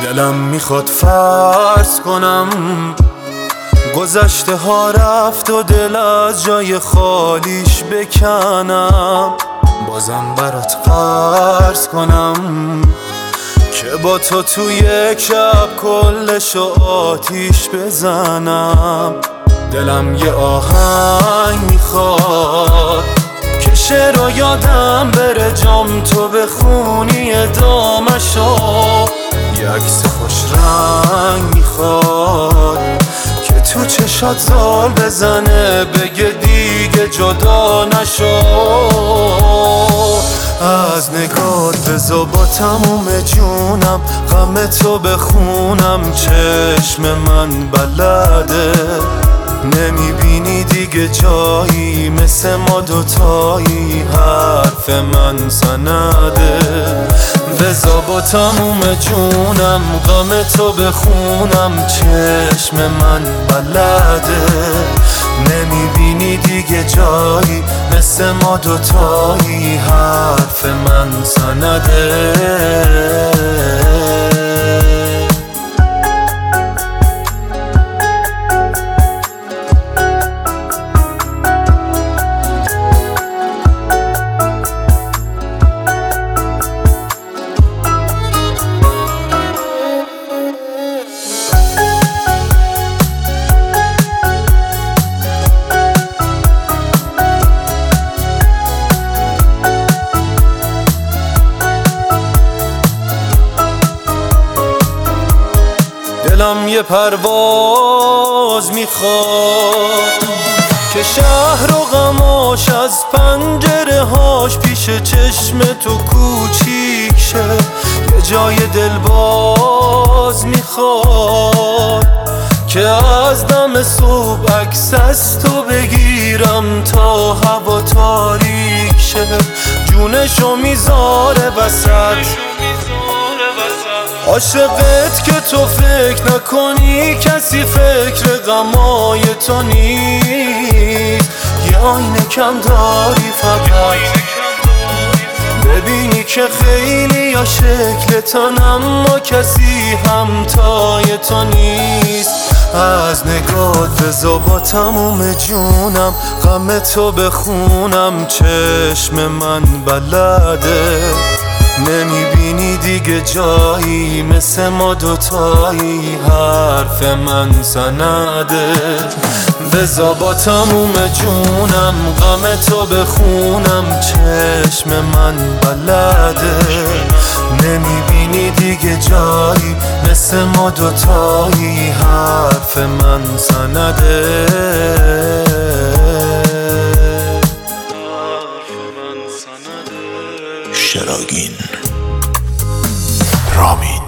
دلم میخواد فرض کنم گذشته ها رفت و دل از جای خالیش بکنم، بازم برات فرض کنم که با تو توی یک شب کلشو آتیش بزنم. دلم یه آهنگ میخواد که شعر و یادم بره جام تو بخونی ادامشو، یه عکس خوش رنگ میخواد که تو چشات زال بزنه بگه دیگه جدا نشو. از نگات بزا با تموم جونم غم تو بخونم، چشم من بلده نمیبینی دیگه جایی مثل ما دوتایی، حرف من سنده. بزا با تموم جونم غم تو بخونم، چشم من بلده نمیبینی دیگه جایی مثل ما دوتایی، حرف من سنده. دلم یه پرواز میخواد که شهر و غماش از پنجره هاش پیش چشم تو کوچیک شه، یه جای دلباز میخواد که از دم صبح عکس از تو بگیرم تا هوا تاریک شه، جونشو میذاره وسط عاشقت که تو فکر نکنی کسی فکر غمای تو نیست، یه آینه کم داری فقط ببینی که خیلی یا شکلتن اما کسی همتای تو نیست. از نگات بزا با تموم جونم غم تو بخونم، چشم من بلده نمیبینی دیگه جایی مثل ما دوتایی، حرف من سنده. بزا با تموم جونم غم تو بخونم، چشم من بلده نمیبینی دیگه جایی مثل ما دوتایی، حرف من سنده. شراگین رامین